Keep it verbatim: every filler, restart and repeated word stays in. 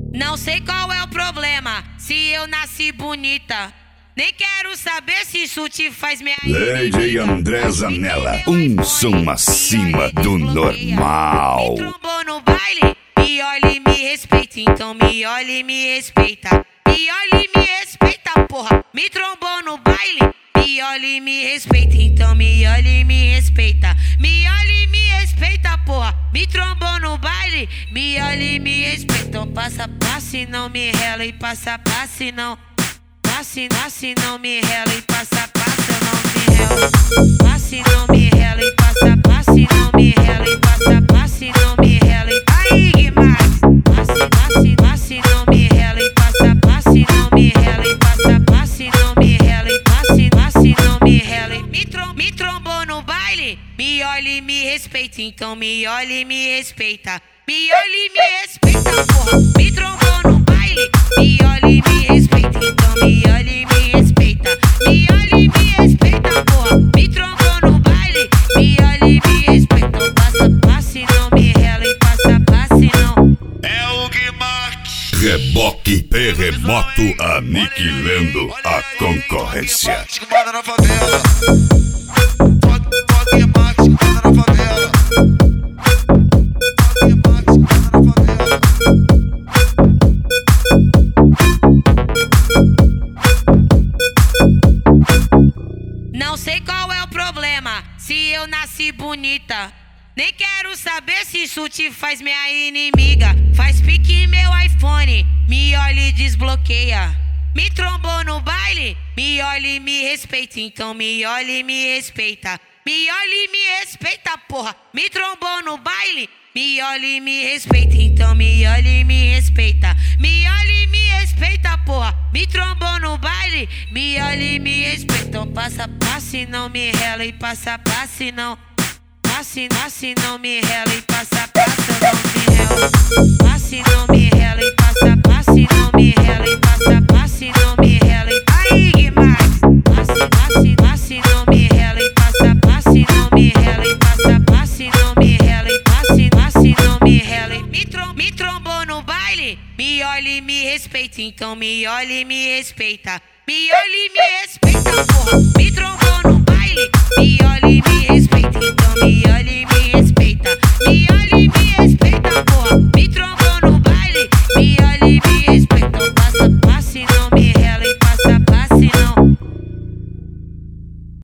Não sei qual é o problema, se eu nasci bonita. Nem quero saber se isso te faz minha Lady André Zanella, um som acima do normal. Me trombou no baile, me olha e me respeita. Então me olha e me respeita. Me olha e me respeita, porra. Me trombou no baile, me olha e me respeita. Então me olha e me respeita. Me olha e me respeita, porra. Me trombou no baile, me olha e me respeita. Então passa, passa e não me rela. E passa, passa e não. Passe, passe, não me rela. E passa, passa, não me rela. Passe, não me rela. E passa, passe, não me rela. E passa, passe, não me rela. E aí, Guimarães. Passe, passe, passe, não me rela. E passa, passe, não me rela. E passa, passe, não me rela. E passe, passe, não me rela. E me, trom me trombou no baile, me olha e me respeita. Então me olha e me respeita. Me olha e me respeita, porra. Me trombou no baile, me olha e me respeita. Então me olha e me respeita. Me olha e me respeita, porra. Me trombou no baile, me olha e me respeita. Então passa, passe, não me rela. E passa, passe, não. É o Guimarães. Reboque terremoto aniquilando a concorrência. Que manda na favela. Só Guimarães que manda na favela. Só Guimarães que manda na favela. Não sei qual é o problema, se eu nasci bonita. Nem quero saber se isso te faz minha inimiga. Faz pique meu iPhone, me olha e desbloqueia. Me trombou no baile, me olha e me respeita. Então me olha e me respeita. Me olha e me respeita, porra. Me trombou no baile, me olha e me respeita. Então me olha e me respeita. Me olha e me respeita, porra. Me trombou no baile, me olha e me respeita. Então passa, passe, não me rela. E passa, passe, não. Passe, passe, não me rela. E passa, passa, não me rela. Passe, não me rela. E passa, passe, não me rela. E passa, passe, não me rela. E aí, Guimarães. Passe, passe, passe, não me rela. E passa, passe, não me rela. E passa, passe, não me rela. E passe, passe, não me rela. E me, trom me trombou no baile, me olha e me respeita. Então me olha e me respeita. Me olha e me respeita, porra. Me trombou no baile, me olha e me respeita.